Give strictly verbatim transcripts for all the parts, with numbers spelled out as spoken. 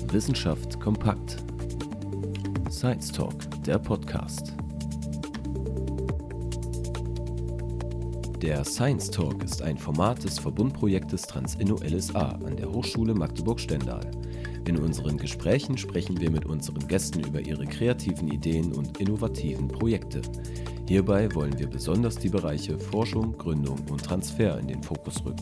Wissenschaft kompakt. Science Talk, der Podcast. Der Science Talk ist ein Format des Verbundprojektes Transinno-L S A an der Hochschule Magdeburg-Stendal. In unseren Gesprächen sprechen wir mit unseren Gästen über ihre kreativen Ideen und innovativen Projekte. Hierbei wollen wir besonders die Bereiche Forschung, Gründung und Transfer in den Fokus rücken.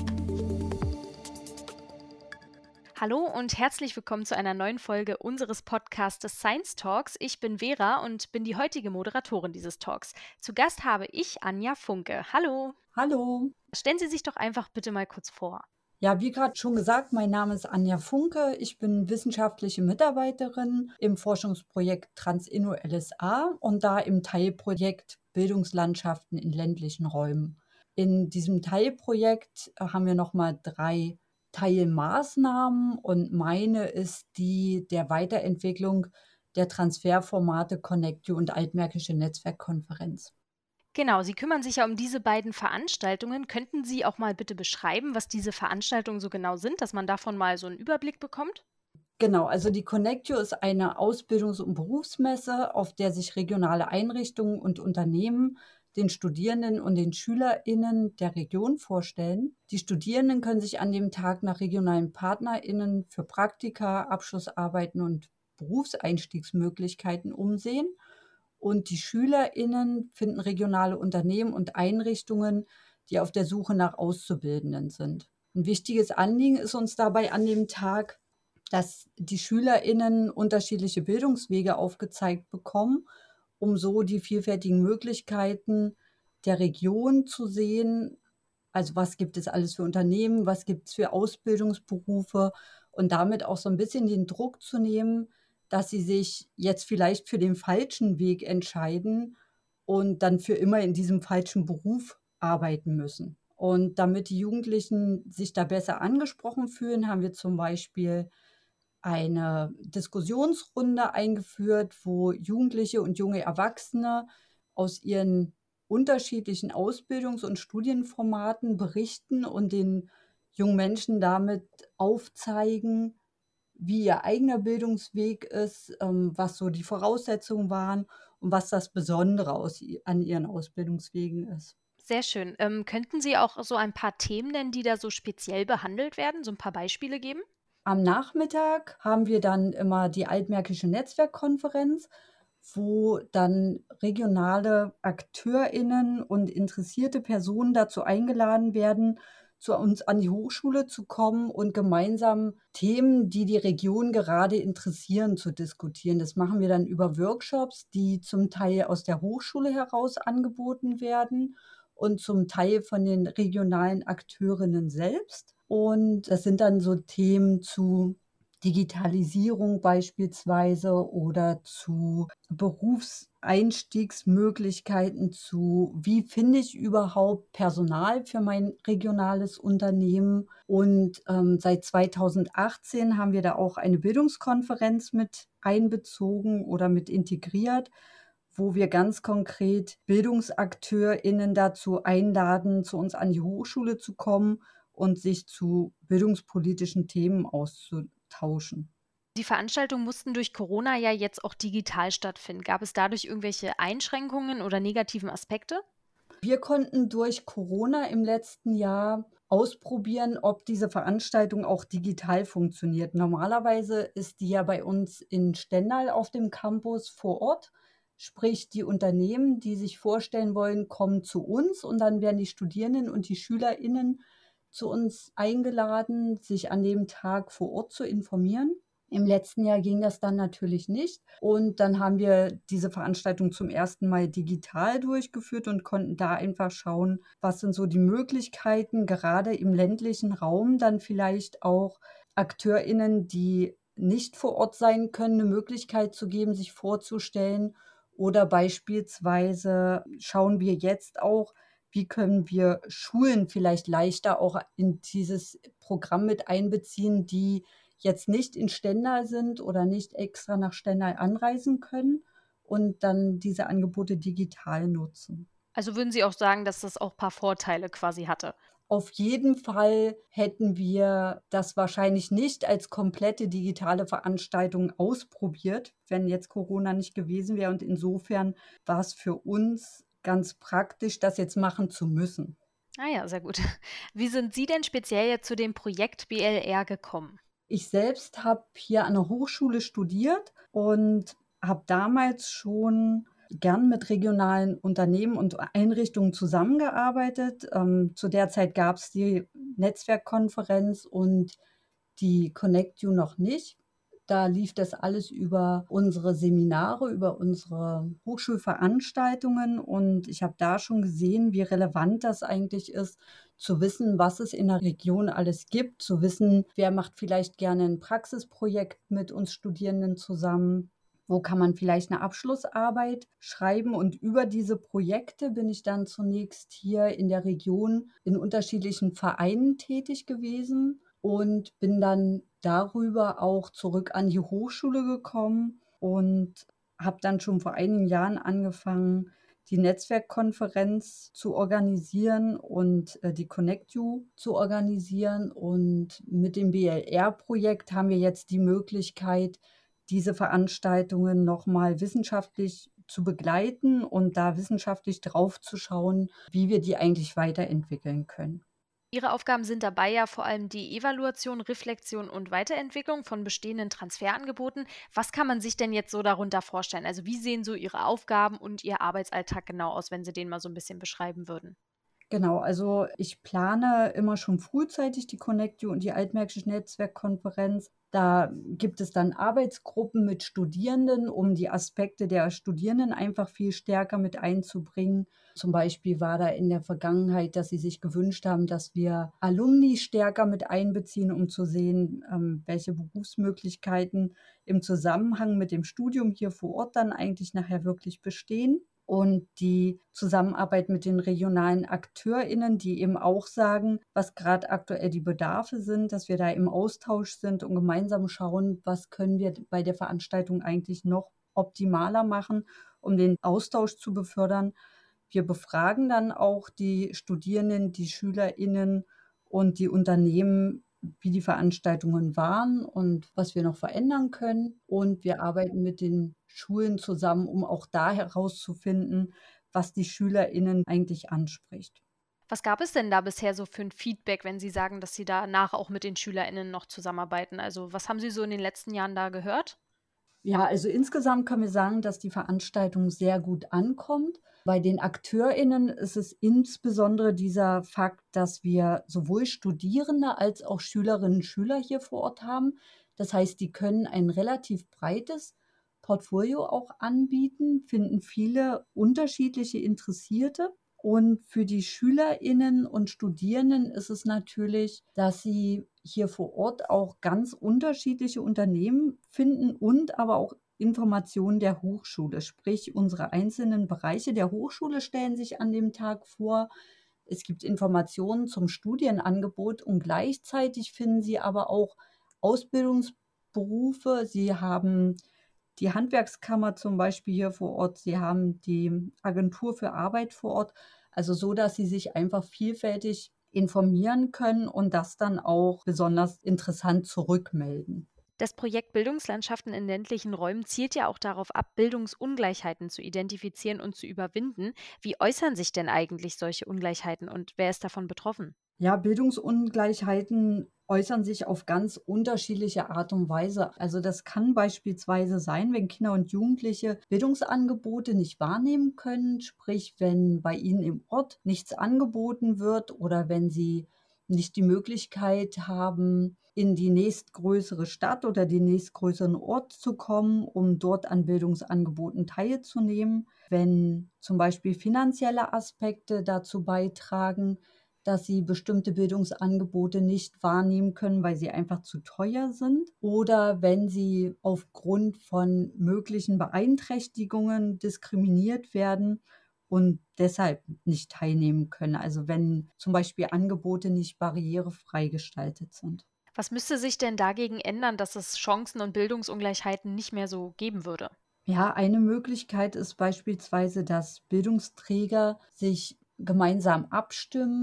Hallo und herzlich willkommen zu einer neuen Folge unseres Podcastes Science Talks. Ich bin Vera und bin die heutige Moderatorin dieses Talks. Zu Gast habe ich Anja Funke. Hallo. Hallo. Stellen Sie sich doch einfach bitte mal kurz vor. Ja, wie gerade schon gesagt, mein Name ist Anja Funke. Ich bin wissenschaftliche Mitarbeiterin im Forschungsprojekt Transinno-L S A und da im Teilprojekt Bildungslandschaften in ländlichen Räumen. In diesem Teilprojekt haben wir nochmal drei Teilmaßnahmen und meine ist die der Weiterentwicklung der Transferformate Connectio und Altmärkische Netzwerkkonferenz. Genau, Sie kümmern sich ja um diese beiden Veranstaltungen. Könnten Sie auch mal bitte beschreiben, was diese Veranstaltungen so genau sind, dass man davon mal so einen Überblick bekommt? Genau, also die Connectio ist eine Ausbildungs- und Berufsmesse, auf der sich regionale Einrichtungen und Unternehmen den Studierenden und den SchülerInnen der Region vorstellen. Die Studierenden können sich an dem Tag nach regionalen PartnerInnen für Praktika, Abschlussarbeiten und Berufseinstiegsmöglichkeiten umsehen. Und die SchülerInnen finden regionale Unternehmen und Einrichtungen, die auf der Suche nach Auszubildenden sind. Ein wichtiges Anliegen ist uns dabei an dem Tag, dass die SchülerInnen unterschiedliche Bildungswege aufgezeigt bekommen, um so die vielfältigen Möglichkeiten der Region zu sehen. Also was gibt es alles für Unternehmen, was gibt es für Ausbildungsberufe und damit auch so ein bisschen den Druck zu nehmen, dass sie sich jetzt vielleicht für den falschen Weg entscheiden und dann für immer in diesem falschen Beruf arbeiten müssen. Und damit die Jugendlichen sich da besser angesprochen fühlen, haben wir zum Beispiel eine Diskussionsrunde eingeführt, wo Jugendliche und junge Erwachsene aus ihren unterschiedlichen Ausbildungs- und Studienformaten berichten und den jungen Menschen damit aufzeigen, wie ihr eigener Bildungsweg ist, ähm, was so die Voraussetzungen waren und was das Besondere aus, an ihren Ausbildungswegen ist. Sehr schön. Ähm, könnten Sie auch so ein paar Themen nennen, die da so speziell behandelt werden, so ein paar Beispiele geben? Am Nachmittag haben wir dann immer die Altmärkische Netzwerkkonferenz, wo dann regionale AkteurInnen und interessierte Personen dazu eingeladen werden, zu uns an die Hochschule zu kommen und gemeinsam Themen, die die Region gerade interessieren, zu diskutieren. Das machen wir dann über Workshops, die zum Teil aus der Hochschule heraus angeboten werden und zum Teil von den regionalen Akteurinnen selbst. Und das sind dann so Themen zu Digitalisierung beispielsweise oder zu Berufseinstiegsmöglichkeiten, zu wie finde ich überhaupt Personal für mein regionales Unternehmen. Und ähm, seit zweitausendachtzehn haben wir da auch eine Bildungskonferenz mit einbezogen oder mit integriert, wo wir ganz konkret BildungsakteurInnen dazu einladen, zu uns an die Hochschule zu kommen und sich zu bildungspolitischen Themen auszutauschen. Die Veranstaltungen mussten durch Corona ja jetzt auch digital stattfinden. Gab es dadurch irgendwelche Einschränkungen oder negativen Aspekte? Wir konnten durch Corona im letzten Jahr ausprobieren, ob diese Veranstaltung auch digital funktioniert. Normalerweise ist die ja bei uns in Stendal auf dem Campus vor Ort. Sprich, die Unternehmen, die sich vorstellen wollen, kommen zu uns und dann werden die Studierenden und die SchülerInnen zu uns eingeladen, sich an dem Tag vor Ort zu informieren. Im letzten Jahr ging das dann natürlich nicht. Und dann haben wir diese Veranstaltung zum ersten Mal digital durchgeführt und konnten da einfach schauen, was sind so die Möglichkeiten, gerade im ländlichen Raum dann vielleicht auch AkteurInnen, die nicht vor Ort sein können, eine Möglichkeit zu geben, sich vorzustellen. Oder beispielsweise schauen wir jetzt auch, wie können wir Schulen vielleicht leichter auch in dieses Programm mit einbeziehen, die jetzt nicht in Stendal sind oder nicht extra nach Stendal anreisen können und dann diese Angebote digital nutzen. Also würden Sie auch sagen, dass das auch ein paar Vorteile quasi hatte? Auf jeden Fall hätten wir das wahrscheinlich nicht als komplette digitale Veranstaltung ausprobiert, wenn jetzt Corona nicht gewesen wäre. Und insofern war es für uns ganz praktisch, das jetzt machen zu müssen. Ah ja, sehr gut. Wie sind Sie denn speziell jetzt zu dem Projekt B L R gekommen? Ich selbst habe hier an der Hochschule studiert und habe damals schon gern mit regionalen Unternehmen und Einrichtungen zusammengearbeitet. Ähm, zu der Zeit gab es die Netzwerkkonferenz und die Connect You noch nicht. Da lief das alles über unsere Seminare, über unsere Hochschulveranstaltungen und ich habe da schon gesehen, wie relevant das eigentlich ist, zu wissen, was es in der Region alles gibt, zu wissen, wer macht vielleicht gerne ein Praxisprojekt mit uns Studierenden zusammen, wo kann man vielleicht eine Abschlussarbeit schreiben und über diese Projekte bin ich dann zunächst hier in der Region in unterschiedlichen Vereinen tätig gewesen und bin dann darüber auch zurück an die Hochschule gekommen und habe dann schon vor einigen Jahren angefangen, die Netzwerkkonferenz zu organisieren und äh, die Connect You zu organisieren. Und mit dem B L R-Projekt haben wir jetzt die Möglichkeit, diese Veranstaltungen nochmal wissenschaftlich zu begleiten und da wissenschaftlich drauf zu schauen, wie wir die eigentlich weiterentwickeln können. Ihre Aufgaben sind dabei ja vor allem die Evaluation, Reflexion und Weiterentwicklung von bestehenden Transferangeboten. Was kann man sich denn jetzt so darunter vorstellen? Also wie sehen so Ihre Aufgaben und Ihr Arbeitsalltag genau aus, wenn Sie den mal so ein bisschen beschreiben würden? Genau, also ich plane immer schon frühzeitig die Connect You und die Altmärkische Netzwerkkonferenz. Da gibt es dann Arbeitsgruppen mit Studierenden, um die Aspekte der Studierenden einfach viel stärker mit einzubringen. Zum Beispiel war da in der Vergangenheit, dass sie sich gewünscht haben, dass wir Alumni stärker mit einbeziehen, um zu sehen, ähm, welche Berufsmöglichkeiten im Zusammenhang mit dem Studium hier vor Ort dann eigentlich nachher wirklich bestehen. Und die Zusammenarbeit mit den regionalen AkteurInnen, die eben auch sagen, was gerade aktuell die Bedarfe sind, dass wir da im Austausch sind und gemeinsam schauen, was können wir bei der Veranstaltung eigentlich noch optimaler machen, um den Austausch zu befördern. Wir befragen dann auch die Studierenden, die SchülerInnen und die Unternehmen, wie die Veranstaltungen waren und was wir noch verändern können. Und wir arbeiten mit den Schulen zusammen, um auch da herauszufinden, was die SchülerInnen eigentlich anspricht. Was gab es denn da bisher so für ein Feedback, wenn Sie sagen, dass Sie danach auch mit den SchülerInnen noch zusammenarbeiten? Also was haben Sie so in den letzten Jahren da gehört? Ja, also insgesamt können wir sagen, dass die Veranstaltung sehr gut ankommt. Bei den AkteurInnen ist es insbesondere dieser Fakt, dass wir sowohl Studierende als auch Schülerinnen und Schüler hier vor Ort haben. Das heißt, die können ein relativ breites Portfolio auch anbieten, finden viele unterschiedliche Interessierte. Und für die SchülerInnen und Studierenden ist es natürlich, dass sie hier vor Ort auch ganz unterschiedliche Unternehmen finden und aber auch Informationen der Hochschule. Sprich, unsere einzelnen Bereiche der Hochschule stellen sich an dem Tag vor. Es gibt Informationen zum Studienangebot und gleichzeitig finden sie aber auch Ausbildungsberufe. Sie haben die Handwerkskammer zum Beispiel hier vor Ort, sie haben die Agentur für Arbeit vor Ort, also so, dass sie sich einfach vielfältig informieren können und das dann auch besonders interessant zurückmelden. Das Projekt Bildungslandschaften in ländlichen Räumen zielt ja auch darauf ab, Bildungsungleichheiten zu identifizieren und zu überwinden. Wie äußern sich denn eigentlich solche Ungleichheiten und wer ist davon betroffen? Ja, Bildungsungleichheiten äußern sich auf ganz unterschiedliche Art und Weise. Also das kann beispielsweise sein, wenn Kinder und Jugendliche Bildungsangebote nicht wahrnehmen können, sprich wenn bei ihnen im Ort nichts angeboten wird oder wenn sie nicht die Möglichkeit haben, in die nächstgrößere Stadt oder den nächstgrößeren Ort zu kommen, um dort an Bildungsangeboten teilzunehmen. Wenn zum Beispiel finanzielle Aspekte dazu beitragen, dass sie bestimmte Bildungsangebote nicht wahrnehmen können, weil sie einfach zu teuer sind oder wenn sie aufgrund von möglichen Beeinträchtigungen diskriminiert werden und deshalb nicht teilnehmen können. Also wenn zum Beispiel Angebote nicht barrierefrei gestaltet sind. Was müsste sich denn dagegen ändern, dass es Chancen- und Bildungsungleichheiten nicht mehr so geben würde? Ja, eine Möglichkeit ist beispielsweise, dass Bildungsträger sich gemeinsam abstimmen,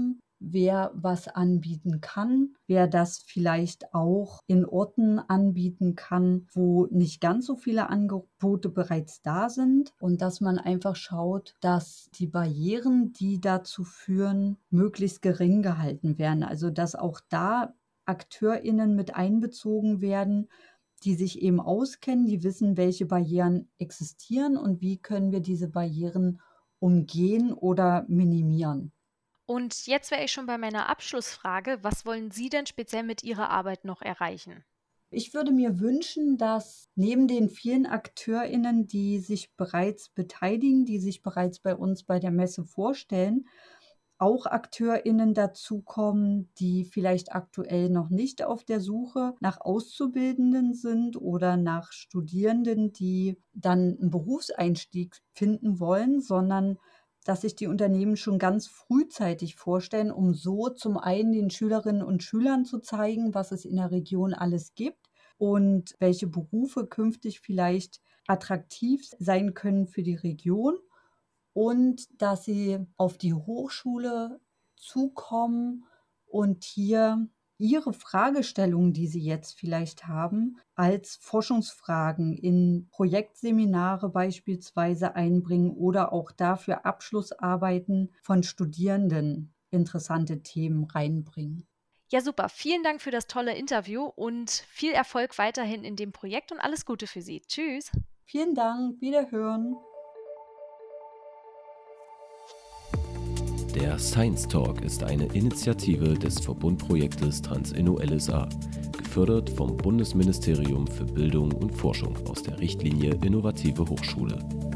wer was anbieten kann, wer das vielleicht auch in Orten anbieten kann, wo nicht ganz so viele Angebote bereits da sind und dass man einfach schaut, dass die Barrieren, die dazu führen, möglichst gering gehalten werden. Also dass auch da AkteurInnen mit einbezogen werden, die sich eben auskennen, die wissen, welche Barrieren existieren und wie können wir diese Barrieren umgehen oder minimieren. Und jetzt wäre ich schon bei meiner Abschlussfrage. Was wollen Sie denn speziell mit Ihrer Arbeit noch erreichen? Ich würde mir wünschen, dass neben den vielen AkteurInnen, die sich bereits beteiligen, die sich bereits bei uns bei der Messe vorstellen, auch AkteurInnen dazukommen, die vielleicht aktuell noch nicht auf der Suche nach Auszubildenden sind oder nach Studierenden, die dann einen Berufseinstieg finden wollen, sondern dass sich die Unternehmen schon ganz frühzeitig vorstellen, um so zum einen den Schülerinnen und Schülern zu zeigen, was es in der Region alles gibt und welche Berufe künftig vielleicht attraktiv sein können für die Region und dass sie auf die Hochschule zukommen und hier ihre Fragestellungen, die sie jetzt vielleicht haben, als Forschungsfragen in Projektseminare beispielsweise einbringen oder auch dafür Abschlussarbeiten von Studierenden interessante Themen reinbringen. Ja, super. Vielen Dank für das tolle Interview und viel Erfolg weiterhin in dem Projekt und alles Gute für Sie. Tschüss. Vielen Dank. Wiederhören. Der Science Talk ist eine Initiative des Verbundprojektes TransInno-L S A, gefördert vom Bundesministerium für Bildung und Forschung aus der Richtlinie Innovative Hochschule.